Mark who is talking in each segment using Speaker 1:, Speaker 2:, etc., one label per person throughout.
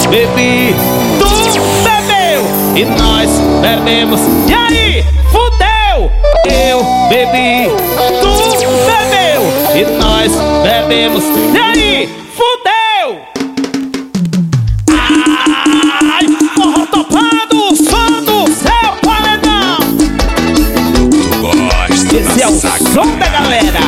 Speaker 1: bebi, tu bebeu e nós bebemos. E aí, fudeu! Eu bebi, tu bebeu e nós bebemos. E aí, fudeu! Ai, forró topado, o som do seu paredão.
Speaker 2: Tu gosta?
Speaker 1: Esse é o som da galera.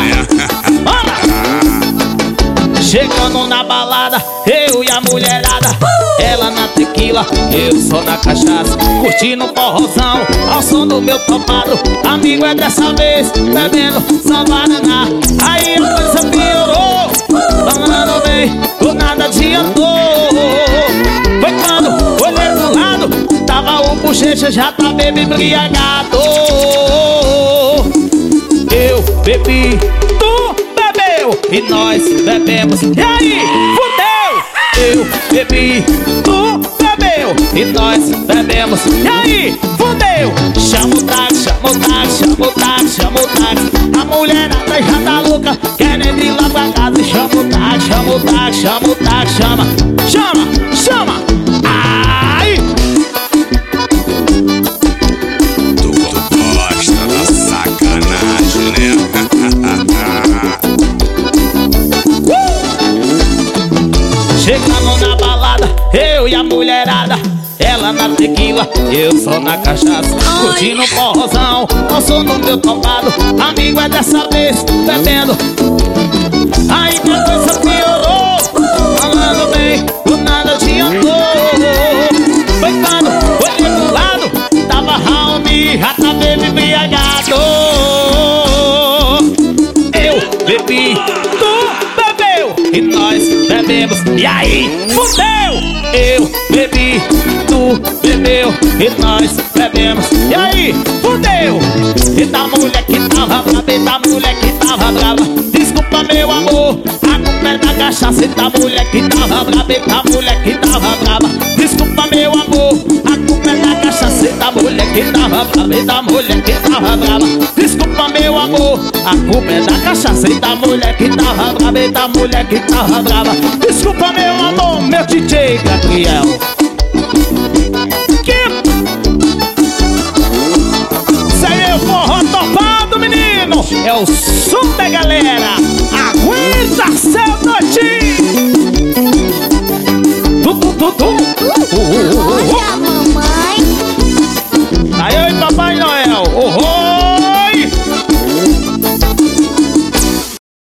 Speaker 1: Chegando na balada, eu e a mulherada. Ela na tequila, eu só na cachaça. Curtindo um forrozão, ao som do meu topado. Amigo, é dessa vez, bebendo só Guaraná. Aí a coisa piorou, falando bem, do nada adiantou. Foi quando olhei pro lado, tava o bochecha, já tá bem embriagado. Eu bebi, tu bebeu e nós bebemos. E aí, fudeu! Eu bebi, tu bebeu e nós bebemos. E aí, fudeu! Chama o táxi, chama o táxi, chama o táxi, chama o táxi. A mulherada já tá louca, querendo ir lá pra casa. Chama o táxi, chama o táxi, chama o táxi, chama. Chama, chama! Ai!
Speaker 2: Tu gosta da sacanagem, né?
Speaker 1: Chegamos na balada, eu e a mulherada. Ela na tequila, eu só na cachaça. Curtindo um forrozão, ao som do meu topado. Amigo, é dessa vez, bebendo. Aí minha coisa piorou, falando bem, do nada adiantou. Foi quando olhei pro lado, tava Raoni, já tá bem embriagado. Eu bebi, tu bebeu e nós bebemos. E aí, fudeu! Eu bebi, tu bebeu e nós bebemos. E aí, fudeu! E da mulher que tava brava, e da mulher que tava brava. Desculpa, meu amor, a culpa é da cachaça. E da mulher que tava brava, e da mulher que tava brava. Desculpa, meu amor, a culpa é da cachaça. E da mulher que tava brava, e da mulher que tava brava. Desculpa, meu amor, a culpa é da cachaça. E da mulher que tava brava, e da mulher que tava brava. Desculpa, meu amor, meu DJ Gabriel. Isso aí é o forró topado, menino. É o som da galera. Aguenta seu noite. Tu, tu, tu, tu.